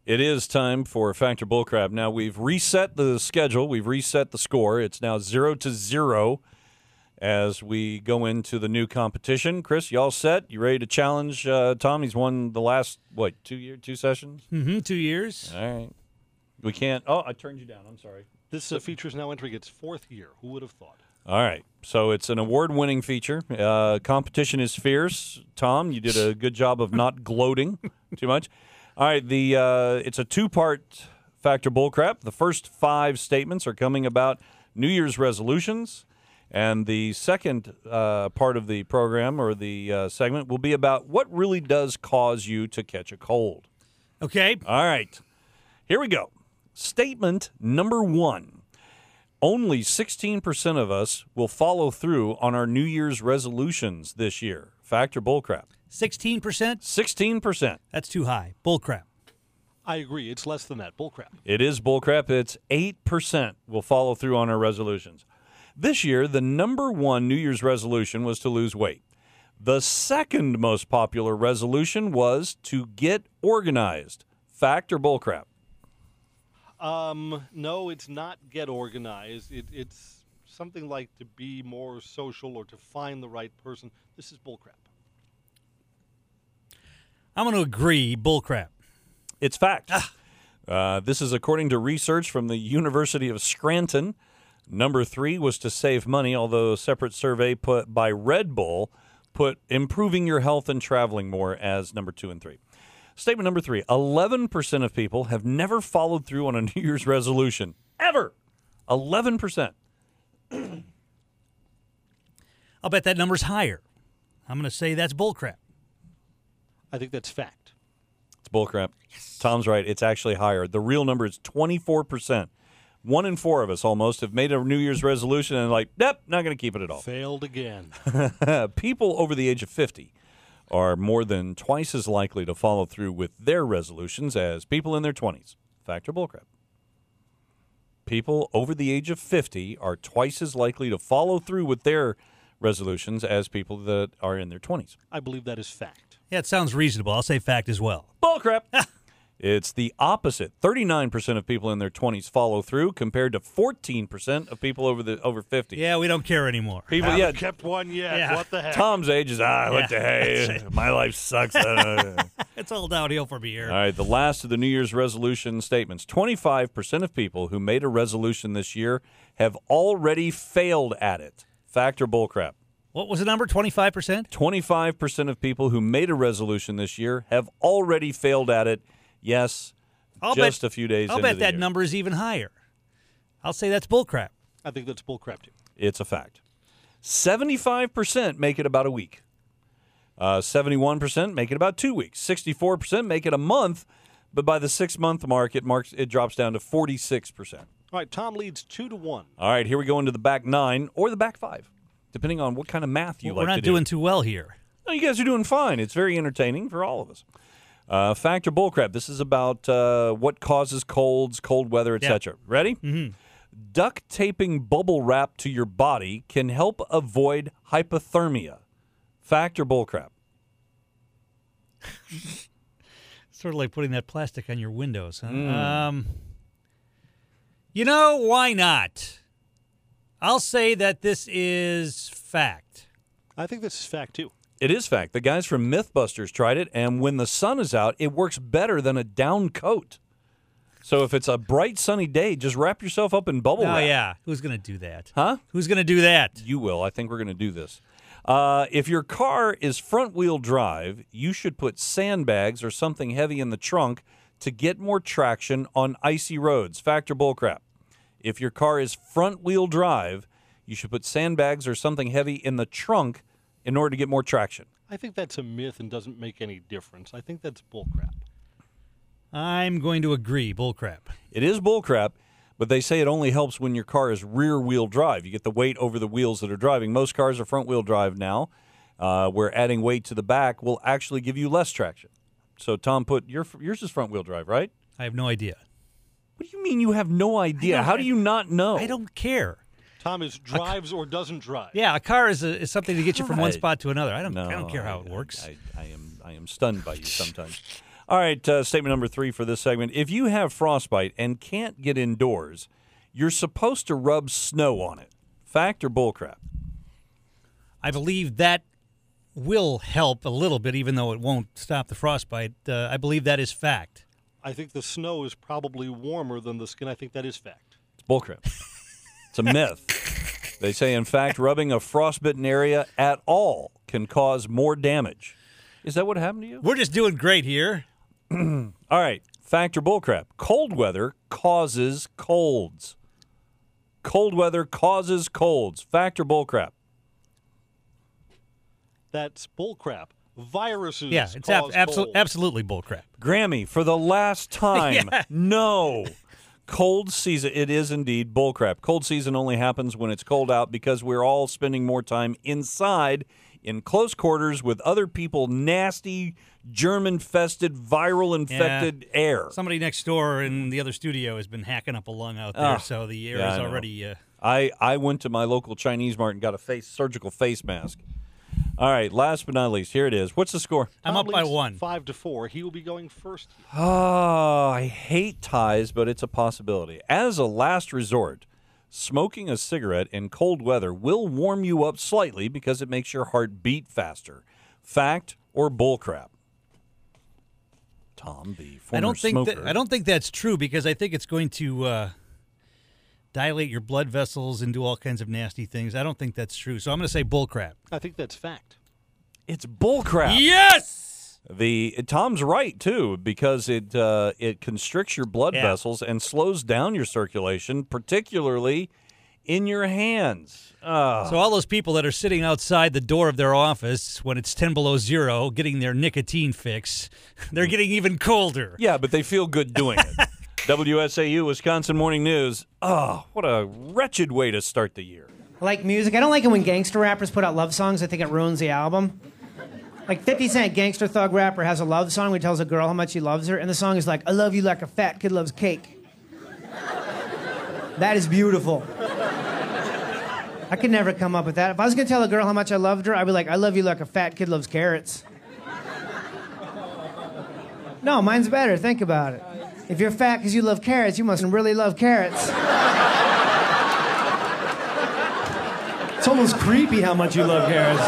It is time for Factor Bullcrap. Now, we've reset the schedule. We've reset the score. It's now 0-0 as we go into the new competition. Chris, you all set? You ready to challenge Tom? He's won the last, 2 sessions? 2 years. All right. We can't. Oh, I turned you down. I'm sorry. This feature is now entering its 4th year. Who would have thought? All right. So it's an award-winning feature. Competition is fierce. Tom, you did a good job of not gloating too much. All right. It's a 2-part Factor Bullcrap. The first 5 statements are coming about New Year's resolutions. And the second part of the program or the segment will be about what really does cause you to catch a cold. Okay. All right. Here we go. Statement number 1. Only 16% of us will follow through on our New Year's resolutions this year. Factor Bullcrap. 16%? 16%. That's too high. Bullcrap. I agree. It's less than that. Bullcrap. It is bullcrap. It's 8% will follow through on our resolutions. This year, the number 1 New Year's resolution was to lose weight. The second most popular resolution was to get organized. Fact or bullcrap? No, it's not get organized. It's something like to be more social or to find the right person. This is bullcrap. I'm going to agree. Bullcrap. It's fact. This is according to research from the University of Scranton. Number 3 was to save money, although a separate survey put by Red Bull put improving your health and traveling more as number 2 and 3. Statement number 3, 11% of people have never followed through on a New Year's resolution. Ever. 11%. I'll bet that number's higher. I'm going to say that's bullcrap. I think that's fact. It's bullcrap. Yes. Tom's right. It's actually higher. The real number is 24%. 1 in 4 of us almost have made a New Year's resolution and not going to keep it at all. Failed again. People over the age of 50 are more than twice as likely to follow through with their resolutions as people in their 20s. Fact or bullcrap? People over the age of 50 are twice as likely to follow through with their resolutions as people that are in their 20s. I believe that is fact. Yeah, it sounds reasonable. I'll say fact as well. Bullcrap. It's the opposite. 39% of people in their 20s follow through compared to 14% of people over 50. Yeah, we don't care anymore. People, Haven't kept one yet. Yeah. What the heck? Tom's age is, what the hey, my life sucks. It's all downhill from here. All right, the last of the New Year's resolution statements. 25% of people who made a resolution this year have already failed at it. Fact or bullcrap? What was the number, 25%? 25% of people who made a resolution this year have already failed at it. Yes, a few days into the year. I'll bet that number is even higher. I'll say that's bullcrap. I think that's bullcrap, too. It's a fact. 75% make it about a week. 71% make it about 2 weeks. 64% make it a month, but by the 6-month mark, it drops down to 46%. All right, Tom leads 2-1. All right, here we go into the back 9 or the back 5, depending on what kind of math you like to do. We're not doing too well here. No, you guys are doing fine. It's very entertaining for all of us. Fact or bullcrap? This is about what causes colds, cold weather, etc. Yeah. Ready? Mm-hmm. Duct taping bubble wrap to your body can help avoid hypothermia. Fact or bullcrap? Sort of like putting that plastic on your windows, huh? Why not? I'll say that this is fact. I think this is fact, too. It is fact. The guys from Mythbusters tried it, and when the sun is out, it works better than a down coat. So if it's a bright, sunny day, just wrap yourself up in bubble wrap. Oh, yeah. Who's going to do that? Huh? Who's going to do that? You will. I think we're going to do this. If your car is front-wheel drive, you should put sandbags or something heavy in the trunk to get more traction on icy roads. Fact or bullcrap? If your car is front-wheel drive, you should put sandbags or something heavy in the trunk in order to get more traction. I think that's a myth and doesn't make any difference. I think that's bullcrap. I'm going to agree. Bullcrap. It is bullcrap, but they say it only helps when your car is rear-wheel drive. You get the weight over the wheels that are driving. Most cars are front-wheel drive now, where adding weight to the back will actually give you less traction. So, Tom, yours is front-wheel drive, right? I have no idea. What do you mean you have no idea? How do you not know? I don't care. Tom is drives or doesn't drive. Yeah, a car is something to get you from one spot to another. I don't care how it works. I am stunned by you sometimes. All right, statement number 3 for this segment. If you have frostbite and can't get indoors, you're supposed to rub snow on it. Fact or bullcrap? I believe that will help a little bit, even though it won't stop the frostbite. I believe that is fact. I think the snow is probably warmer than the skin. I think that is fact. It's bullcrap. It's a myth. They say, in fact, rubbing a frostbitten area at all can cause more damage. Is that what happened to you? We're just doing great here. All right, fact or bullcrap? Cold weather causes colds. Cold weather causes colds. Fact or bullcrap? That's bullcrap. Viruses Yeah, it's cause colds. absolutely bullcrap. Grammy, for the last time, Yeah. no. Cold season, it is indeed bullcrap. Cold season only happens when it's cold out because we're all spending more time inside in close quarters with other people, nasty, germ-infested, viral-infected air. Somebody next door in the other studio has been hacking up a lung out there, so the air is I know. already... I went to my local Chinese mart and got a surgical face mask. All right, last but not least, here it is. What's the score? I'm up by Leads 1. 5-4. He will be going first. Oh, I hate ties, but it's a possibility. As a last resort, smoking a cigarette in cold weather will warm you up slightly because it makes your heart beat faster. Fact or bullcrap? Tom, the former smoker. I don't think that's true because I think it's going to dilate your blood vessels and do all kinds of nasty things. I don't think that's true. So I'm going to say bullcrap. I think that's fact. It's bullcrap. Yes! Tom's right too because it constricts your blood vessels and slows down your circulation, particularly in your hands. So all those people that are sitting outside the door of their office when it's 10 below zero, getting their nicotine fix, they're getting even colder. Yeah, but they feel good doing it. WSAU Wisconsin Morning News. Oh, what a wretched way to start the year. I like music. I don't like it when gangster rappers put out love songs. I think it ruins the album. Like 50 Cent, gangster thug rapper, has a love song where he tells a girl how much he loves her, and the song is like, I love you like a fat kid loves cake. That is beautiful. I could never come up with that. If I was going to tell a girl how much I loved her, I'd be like, I love you like a fat kid loves carrots. No, mine's better. Think about it. If you're fat because you love carrots, you must really love carrots. It's almost creepy how much you love carrots.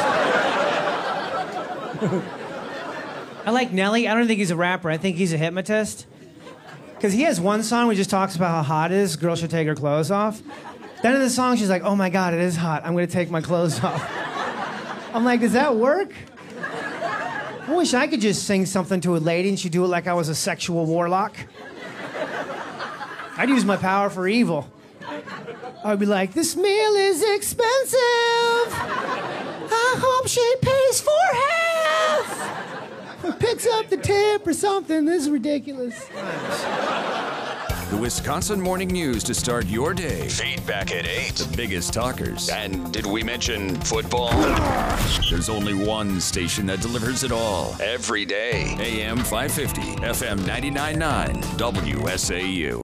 I like Nelly. I don't think he's a rapper. I think he's a hypnotist. Because he has one song where he just talks about how hot it is. Girls should take her clothes off. Then in the song, she's like, oh my God, it is hot. I'm going to take my clothes off. I'm like, does that work? I wish I could just sing something to a lady and she'd do it like I was a sexual warlock. I'd use my power for evil. I'd be like, this meal is expensive. I hope she pays for half. Or picks up the tip or something. This is ridiculous. The Wisconsin Morning News to start your day. Feedback at 8. The biggest talkers. And did we mention football? There's only one station that delivers it all. Every day. AM 550, FM 99.9, WSAU.